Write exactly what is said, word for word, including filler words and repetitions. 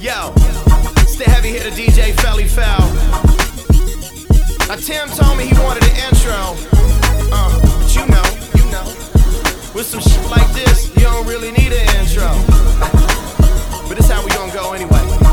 Yo, it's the heavy hitter D J Felly Fel. Now Tim told me he wanted an intro. Uh, but you know, you know, with some shit like this, you don't really need an intro. But this how we gonna go anyway.